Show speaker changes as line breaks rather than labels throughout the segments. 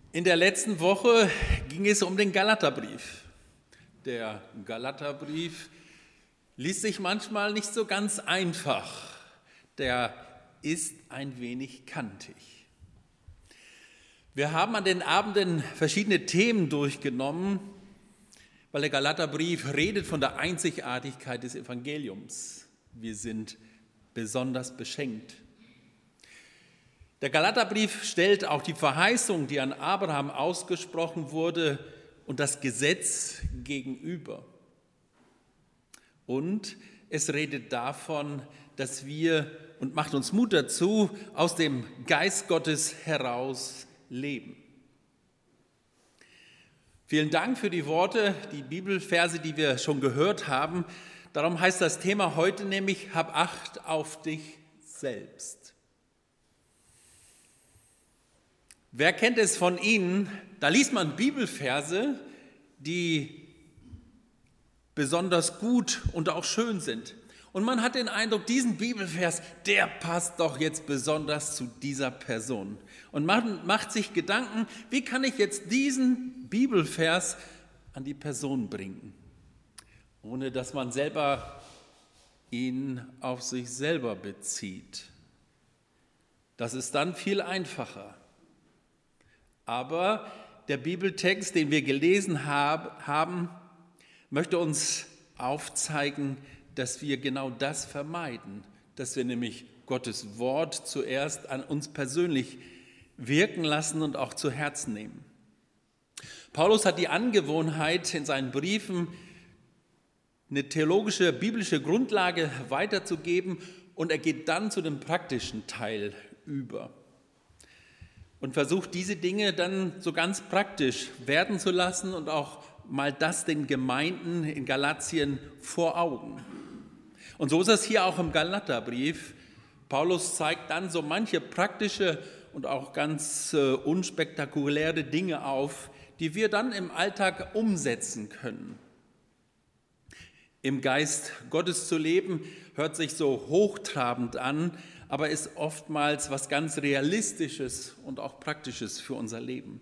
In der letzten Woche ging es um den Galaterbrief. Der Galaterbrief liest sich manchmal nicht so ganz einfach. Der ist ein wenig kantig. Wir haben an den Abenden verschiedene Themen durchgenommen, weil der Galaterbrief redet von der Einzigartigkeit des Evangeliums. Wir sind besonders beschenkt. Der Galaterbrief stellt auch die Verheißung, die an Abraham ausgesprochen wurde, und das Gesetz gegenüber. Und es redet davon, dass wir, und macht uns Mut dazu, aus dem Geist Gottes heraus leben. Vielen Dank für die Worte, die Bibelverse, die wir schon gehört haben. Darum heißt das Thema heute nämlich: Hab Acht auf dich selbst. Wer kennt es von Ihnen? Da liest man Bibelverse, die besonders gut und auch schön sind. Und man hat den Eindruck, diesen Bibelvers, der passt doch jetzt besonders zu dieser Person. Und man macht sich Gedanken, wie kann ich jetzt diesen Bibelvers an die Person bringen, ohne dass man selber ihn auf sich selber bezieht. Das ist dann viel einfacher. Aber der Bibeltext, den wir gelesen haben, möchte uns aufzeigen, dass wir genau das vermeiden, dass wir nämlich Gottes Wort zuerst an uns persönlich wirken lassen und auch zu Herzen nehmen. Paulus hat die Angewohnheit, in seinen Briefen eine theologische, biblische Grundlage weiterzugeben, und er geht dann zu dem praktischen Teil über und versucht, diese Dinge dann so ganz praktisch werden zu lassen und auch mal das den Gemeinden in Galatien vor Augen. Und so ist es hier auch im Galaterbrief. Paulus zeigt dann so manche praktische und auch ganz unspektakuläre Dinge auf, die wir dann im Alltag umsetzen können. Im Geist Gottes zu leben, hört sich so hochtrabend an, aber ist oftmals was ganz Realistisches und auch Praktisches für unser Leben.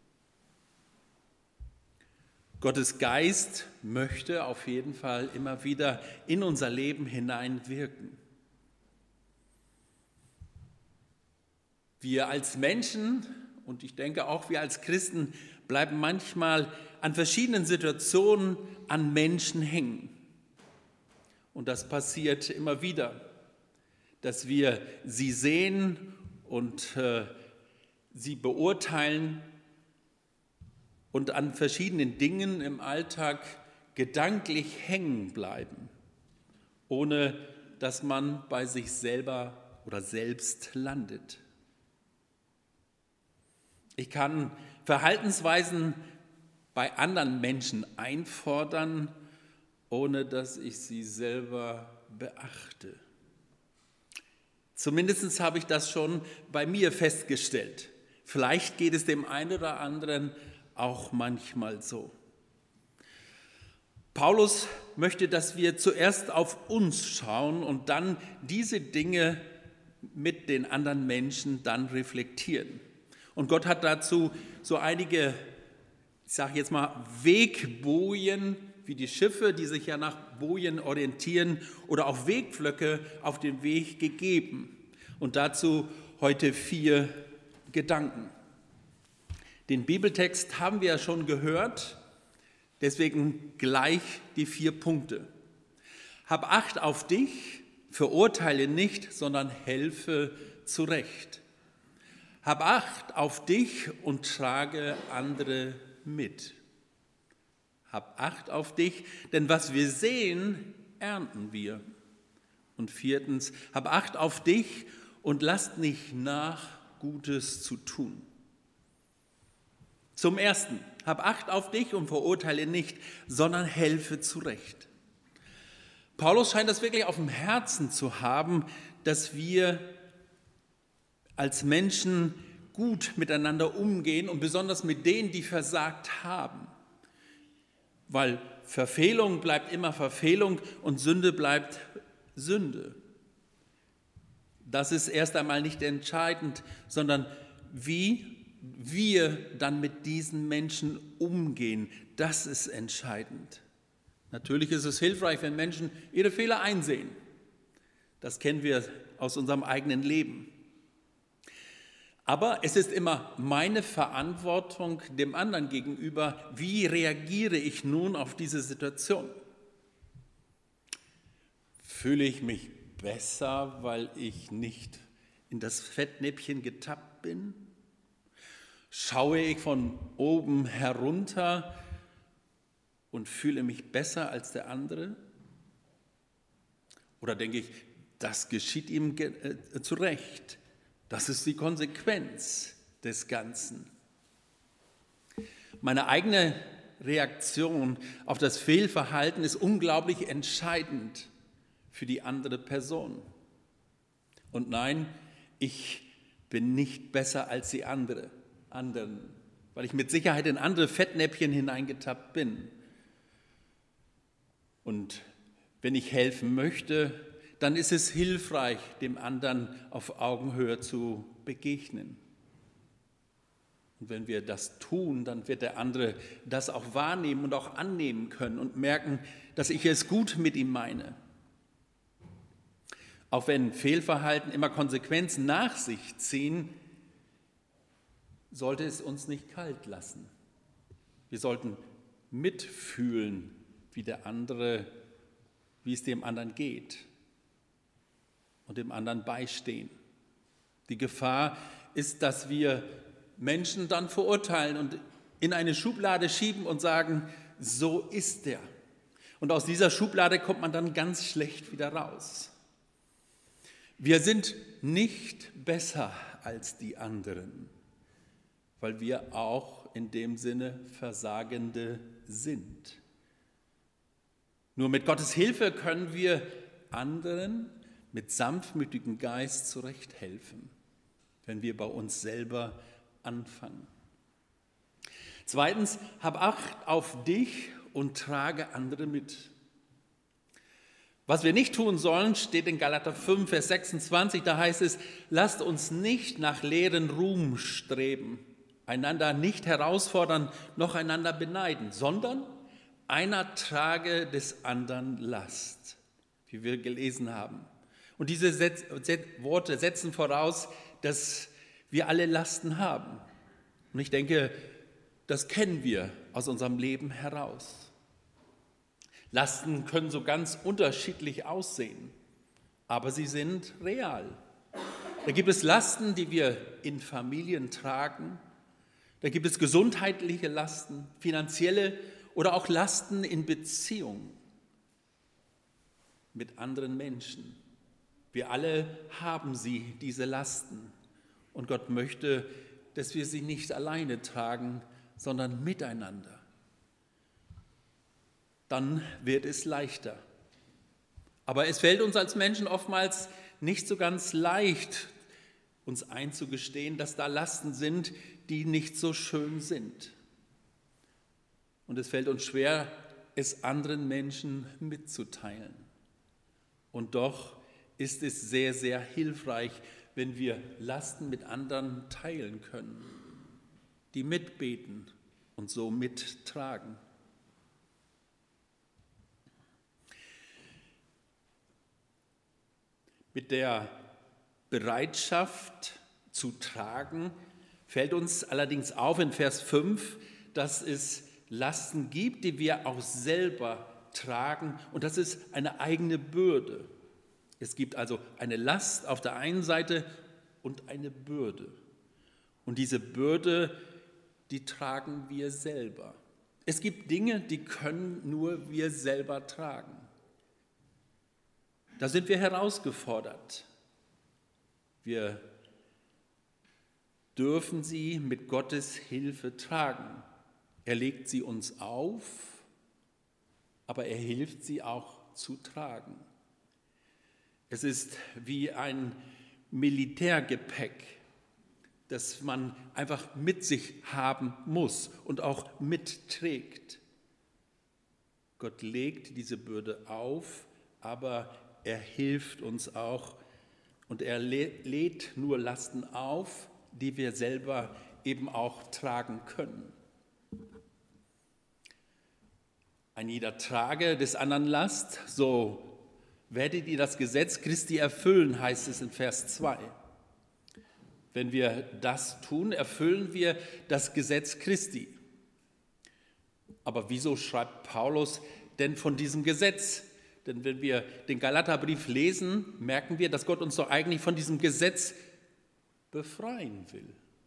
Gottes Geist möchte auf jeden Fall immer wieder in unser Leben hineinwirken. Wir als Menschen, und ich denke auch wir als Christen, bleiben manchmal an verschiedenen Situationen an Menschen hängen. Und das passiert immer wieder, dass wir sie sehen und sie beurteilen und an verschiedenen Dingen im Alltag gedanklich hängen bleiben, ohne dass man bei sich selber oder selbst landet. Ich kann Verhaltensweisen bei anderen Menschen einfordern, ohne dass ich sie selber beachte. Zumindest habe ich das schon bei mir festgestellt. Vielleicht geht es dem einen oder anderen auch manchmal so. Paulus möchte, dass wir zuerst auf uns schauen und dann diese Dinge mit den anderen Menschen dann reflektieren. Und Gott hat dazu so einige, ich sage jetzt mal, Wegbojen, wie die Schiffe, die sich ja nach Bojen orientieren, oder auch Wegpflöcke auf dem Weg gegeben. Und dazu heute 4 Gedanken. Den Bibeltext haben wir ja schon gehört, deswegen gleich die 4 Punkte. Hab Acht auf dich, verurteile nicht, sondern helfe zurecht. Hab Acht auf dich und trage andere mit. Hab Acht auf dich, denn was wir sehen, ernten wir. Und 4, hab Acht auf dich und lasst nicht nach, Gutes zu tun. Zum Ersten, hab Acht auf dich und verurteile nicht, sondern helfe zurecht. Paulus scheint das wirklich auf dem Herzen zu haben, dass wir als Menschen gut miteinander umgehen und besonders mit denen, die versagt haben. Weil Verfehlung bleibt immer Verfehlung und Sünde bleibt Sünde. Das ist erst einmal nicht entscheidend, sondern wie wir dann mit diesen Menschen umgehen, das ist entscheidend. Natürlich ist es hilfreich, wenn Menschen ihre Fehler einsehen. Das kennen wir aus unserem eigenen Leben. Aber es ist immer meine Verantwortung dem anderen gegenüber, wie reagiere ich nun auf diese Situation? Fühle ich mich besser, weil ich nicht in das Fettnäpfchen getappt bin? Schaue ich von oben herunter und fühle mich besser als der andere? Oder denke ich, das geschieht ihm zu Recht? Das ist die Konsequenz des Ganzen. Meine eigene Reaktion auf das Fehlverhalten ist unglaublich entscheidend für die andere Person. Und nein, ich bin nicht besser als die anderen, weil ich mit Sicherheit in andere Fettnäpfchen hineingetappt bin. Und wenn ich helfen möchte, dann ist es hilfreich, dem anderen auf Augenhöhe zu begegnen. Und wenn wir das tun, dann wird der andere das auch wahrnehmen und auch annehmen können und merken, dass ich es gut mit ihm meine. Auch wenn Fehlverhalten immer Konsequenzen nach sich ziehen, sollte es uns nicht kalt lassen. Wir sollten mitfühlen, wie es dem anderen geht und dem anderen beistehen. Die Gefahr ist, dass wir Menschen dann verurteilen und in eine Schublade schieben und sagen, so ist er. Und aus dieser Schublade kommt man dann ganz schlecht wieder raus. Wir sind nicht besser als die anderen, weil wir auch in dem Sinne Versagende sind. Nur mit Gottes Hilfe können wir anderen mit sanftmütigem Geist zurechthelfen, wenn wir bei uns selber anfangen. Zweitens, hab Acht auf dich und trage andere mit. Was wir nicht tun sollen, steht in Galater 5, Vers 26, da heißt es, lasst uns nicht nach leeren Ruhm streben, einander nicht herausfordern, noch einander beneiden, sondern einer trage des anderen Last, wie wir gelesen haben. Und diese Worte setzen voraus, dass wir alle Lasten haben. Und ich denke, das kennen wir aus unserem Leben heraus. Lasten können so ganz unterschiedlich aussehen, aber sie sind real. Da gibt es Lasten, die wir in Familien tragen. Da gibt es gesundheitliche Lasten, finanzielle oder auch Lasten in Beziehungen mit anderen Menschen. Wir alle haben diese Lasten. Und Gott möchte, dass wir sie nicht alleine tragen, sondern miteinander. Dann wird es leichter. Aber es fällt uns als Menschen oftmals nicht so ganz leicht, uns einzugestehen, dass da Lasten sind, die nicht so schön sind. Und es fällt uns schwer, es anderen Menschen mitzuteilen. Und doch ist es sehr, sehr hilfreich, wenn wir Lasten mit anderen teilen können, die mitbeten und so mittragen. Mit der Bereitschaft zu tragen fällt uns allerdings auf in Vers 5, dass es Lasten gibt, die wir auch selber tragen, und das ist eine eigene Bürde. Es gibt also eine Last auf der einen Seite und eine Bürde. Und diese Bürde, die tragen wir selber. Es gibt Dinge, die können nur wir selber tragen. Da sind wir herausgefordert. Wir dürfen sie mit Gottes Hilfe tragen. Er legt sie uns auf, aber er hilft sie auch zu tragen. Es ist wie ein Militärgepäck, das man einfach mit sich haben muss und auch mitträgt. Gott legt diese Bürde auf, aber er hilft uns auch und er lädt nur Lasten auf, die wir selber eben auch tragen können. Ein jeder trage des anderen Last, so werdet ihr das Gesetz Christi erfüllen, heißt es in Vers 2. Wenn wir das tun, erfüllen wir das Gesetz Christi. Aber wieso schreibt Paulus denn von diesem Gesetz? Denn wenn wir den Galaterbrief lesen, merken wir, dass Gott uns doch eigentlich von diesem Gesetz befreien will.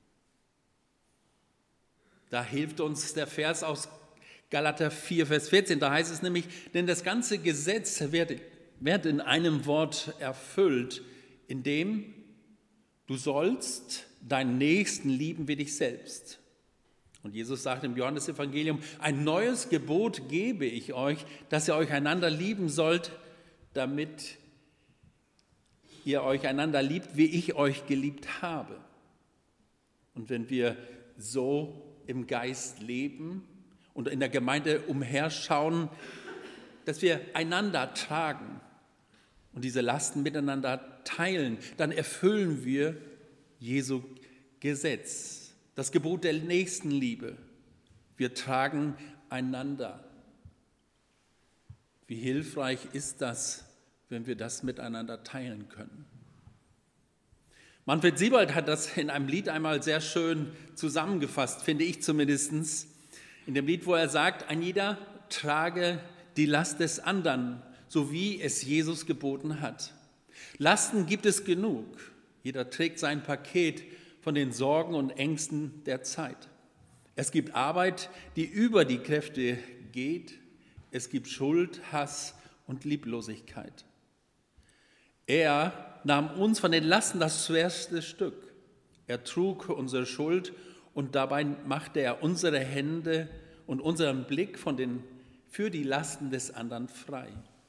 Da hilft uns der Vers aus Galater 4, Vers 14. Da heißt es nämlich, denn das ganze Gesetz wird in einem Wort erfüllt, in dem du sollst deinen Nächsten lieben wie dich selbst. Und Jesus sagt im Johannesevangelium, ein neues Gebot gebe ich euch, dass ihr euch einander lieben sollt, damit ihr euch einander liebt, wie ich euch geliebt habe. Und wenn wir so im Geist leben und in der Gemeinde umherschauen, dass wir einander tragen und diese Lasten miteinander teilen, dann erfüllen wir Jesu Gesetz. Das Gebot der Nächstenliebe. Wir tragen einander. Wie hilfreich ist das, wenn wir das miteinander teilen können? Manfred Siebold hat das in einem Lied einmal sehr schön zusammengefasst, finde ich zumindest. In dem Lied, wo er sagt, ein jeder trage die Last des anderen, so wie es Jesus geboten hat. Lasten gibt es genug. Jeder trägt sein Paket von den Sorgen und Ängsten der Zeit. Es gibt Arbeit, die über die Kräfte geht. Es gibt Schuld, Hass und Lieblosigkeit. Er nahm uns von den Lasten das schwerste Stück. Er trug unsere Schuld und dabei machte er unsere Hände und unseren Blick für die Lasten des anderen frei.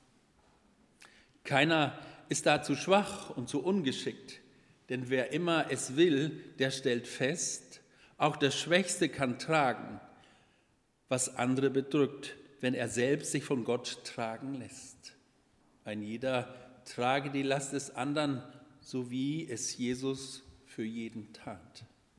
Keiner ist da zu schwach und zu ungeschickt. Denn wer immer es will, der stellt fest, auch der Schwächste kann tragen, was andere bedrückt, wenn er selbst sich von Gott tragen lässt. Ein jeder trage die Last des anderen, so wie es Jesus für jeden tat.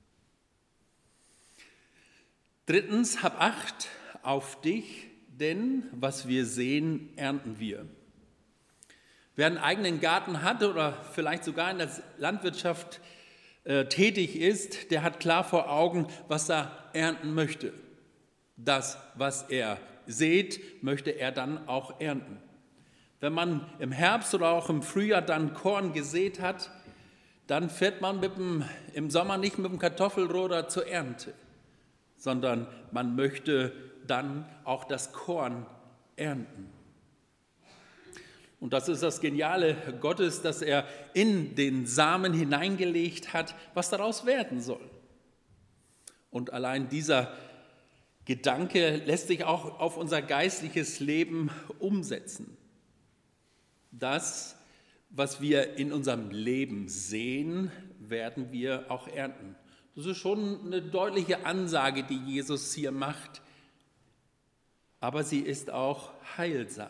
Drittens, hab Acht auf dich, denn was wir sehen, ernten wir. Wer einen eigenen Garten hat oder vielleicht sogar in der Landwirtschaft tätig ist, der hat klar vor Augen, was er ernten möchte. Das, was er sät, möchte er dann auch ernten. Wenn man im Herbst oder auch im Frühjahr dann Korn gesät hat, dann fährt man im Sommer nicht mit dem Kartoffelroder zur Ernte, sondern man möchte dann auch das Korn ernten. Und das ist das Geniale Gottes, dass er in den Samen hineingelegt hat, was daraus werden soll. Und allein dieser Gedanke lässt sich auch auf unser geistliches Leben umsetzen. Das, was wir in unserem Leben sehen, werden wir auch ernten. Das ist schon eine deutliche Ansage, die Jesus hier macht, aber sie ist auch heilsam.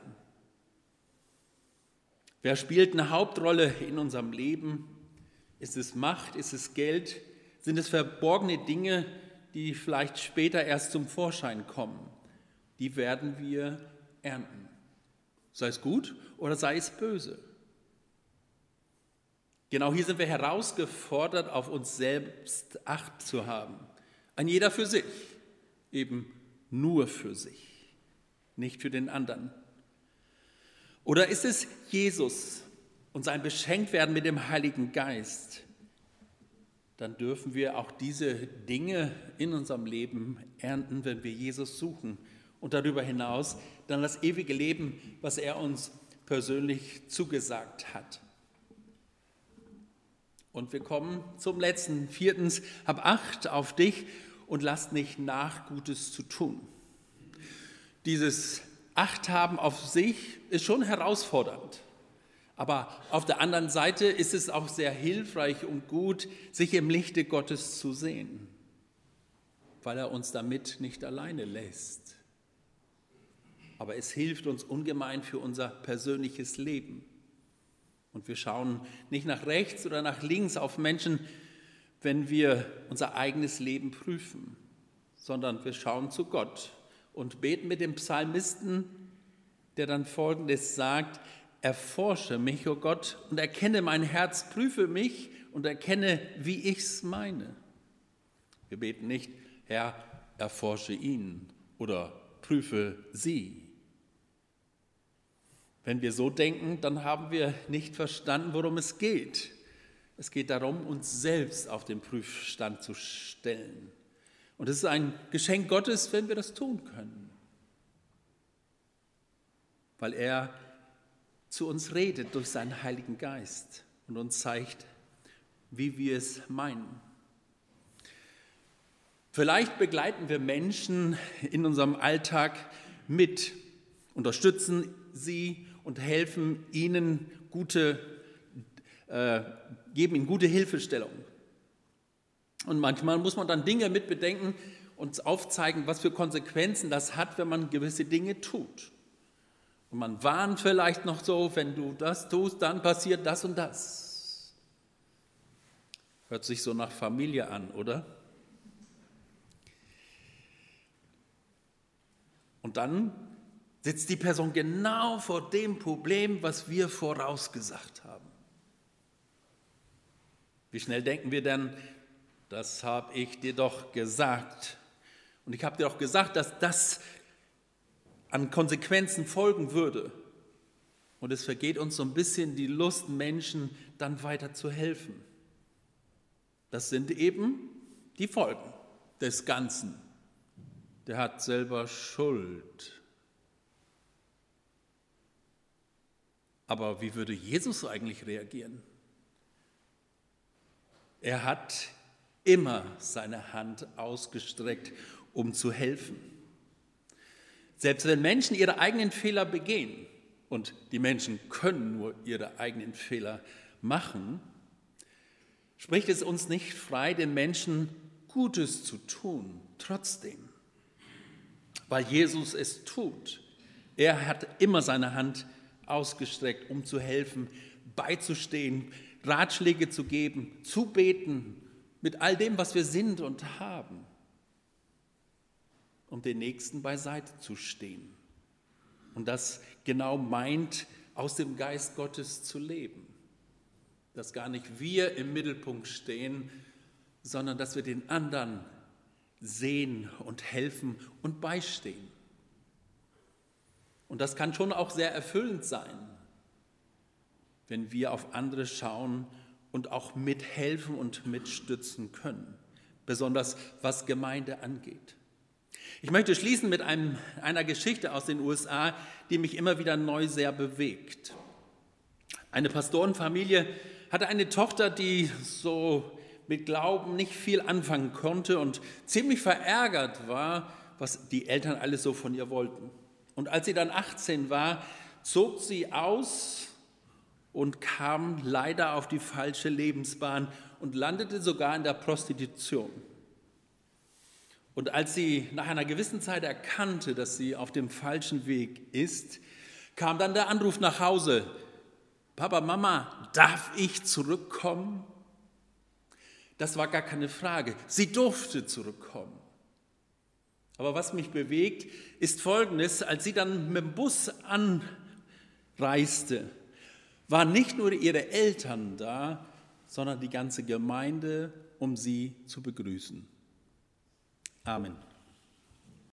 Wer spielt eine Hauptrolle in unserem Leben? Ist es Macht? Ist es Geld? Sind es verborgene Dinge, die vielleicht später erst zum Vorschein kommen? Die werden wir ernten. Sei es gut oder sei es böse. Genau hier sind wir herausgefordert, auf uns selbst Acht zu haben. Ein jeder für sich, eben nur für sich, nicht für den anderen. Oder ist es Jesus und sein Beschenktwerden mit dem Heiligen Geist? Dann dürfen wir auch diese Dinge in unserem Leben ernten, wenn wir Jesus suchen. Und darüber hinaus dann das ewige Leben, was er uns persönlich zugesagt hat. Und wir kommen zum letzten. Viertens, hab Acht auf dich und lass nicht nach, Gutes zu tun. Dieses Acht haben auf sich ist schon herausfordernd. Aber auf der anderen Seite ist es auch sehr hilfreich und gut, sich im Lichte Gottes zu sehen, weil er uns damit nicht alleine lässt. Aber es hilft uns ungemein für unser persönliches Leben. Und wir schauen nicht nach rechts oder nach links auf Menschen, wenn wir unser eigenes Leben prüfen, sondern wir schauen zu Gott und beten mit dem Psalmisten, der dann Folgendes sagt: Erforsche mich, o Gott, und erkenne mein Herz, prüfe mich und erkenne, wie ich's meine. Wir beten nicht: Herr, erforsche ihn oder prüfe sie. Wenn wir so denken, dann haben wir nicht verstanden, worum es geht. Es geht darum, uns selbst auf den Prüfstand zu stellen. Und es ist ein Geschenk Gottes, wenn wir das tun können. Weil er zu uns redet durch seinen Heiligen Geist und uns zeigt, wie wir es meinen. Vielleicht begleiten wir Menschen in unserem Alltag mit, unterstützen sie und helfen ihnen geben ihnen gute Hilfestellung. Und manchmal muss man dann Dinge mit bedenken und aufzeigen, was für Konsequenzen das hat, wenn man gewisse Dinge tut. Und man warnt vielleicht noch so: Wenn du das tust, dann passiert das und das. Hört sich so nach Familie an, oder? Und dann sitzt die Person genau vor dem Problem, was wir vorausgesagt haben. Wie schnell denken wir denn: Das habe ich dir doch gesagt. Und ich habe dir doch gesagt, dass das an Konsequenzen folgen würde. Und es vergeht uns so ein bisschen die Lust, Menschen dann weiter zu helfen. Das sind eben die Folgen des Ganzen. Der hat selber Schuld. Aber wie würde Jesus eigentlich reagieren? Er hat immer seine Hand ausgestreckt, um zu helfen. Selbst wenn Menschen ihre eigenen Fehler begehen, und die Menschen können nur ihre eigenen Fehler machen, spricht es uns nicht frei, den Menschen Gutes zu tun, trotzdem. Weil Jesus es tut. Er hat immer seine Hand ausgestreckt, um zu helfen, beizustehen, Ratschläge zu geben, zu beten, mit all dem, was wir sind und haben, um den Nächsten beiseite zu stehen. Und das genau meint, aus dem Geist Gottes zu leben. Dass gar nicht wir im Mittelpunkt stehen, sondern dass wir den anderen sehen und helfen und beistehen. Und das kann schon auch sehr erfüllend sein, wenn wir auf andere schauen und auch mithelfen und mitstützen können, besonders was Gemeinde angeht. Ich möchte schließen mit einer Geschichte aus den USA, die mich immer wieder neu sehr bewegt. Eine Pastorenfamilie hatte eine Tochter, die so mit Glauben nicht viel anfangen konnte und ziemlich verärgert war, was die Eltern alles so von ihr wollten. Und als sie dann 18 war, zog sie aus und kam leider auf die falsche Lebensbahn und landete sogar in der Prostitution. Und als sie nach einer gewissen Zeit erkannte, dass sie auf dem falschen Weg ist, kam dann der Anruf nach Hause: Papa, Mama, darf ich zurückkommen? Das war gar keine Frage. Sie durfte zurückkommen. Aber was mich bewegt, ist Folgendes: Als sie dann mit dem Bus anreiste, waren nicht nur ihre Eltern da, sondern die ganze Gemeinde, um sie zu begrüßen. Amen.